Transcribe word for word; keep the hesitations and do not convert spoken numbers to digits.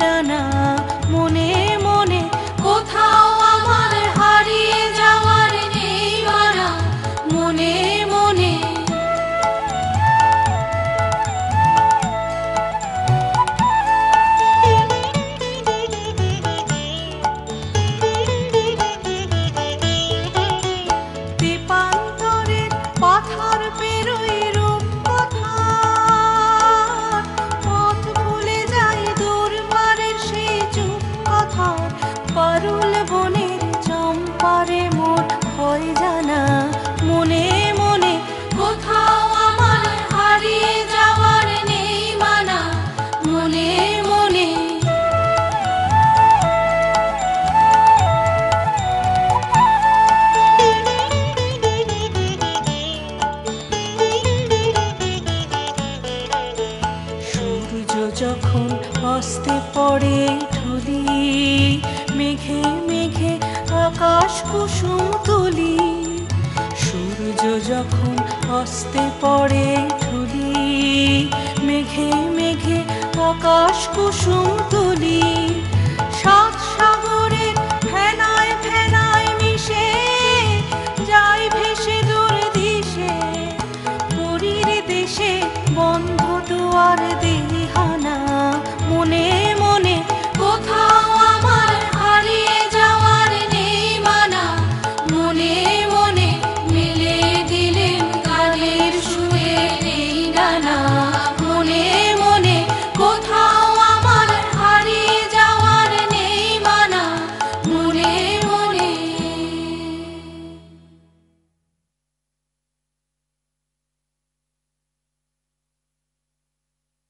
ডানা মনে মনে কোথাও আমার হারিয়ে যাওয়ার নেই মানা মনে মনে। দীপান্তরের পাথার পেরোই রূপ কথা পথ ভুলে যাই দুর্বারের সেই চুপ কথা পারুল বনের চম্পারে মোট হয় জানা মনে মনে কোথাও আমার হারিয়ে যাওয়ার নেই মানা মনে মনে। সূর্য যখন অস্তে পড়ে ঢুলি মেঘে মেঘে আকাশ কুসুম তুলি সূর্য যখন অস্তে পড়ে ঢুলি মেঘে মেঘে আকাশ কুসুম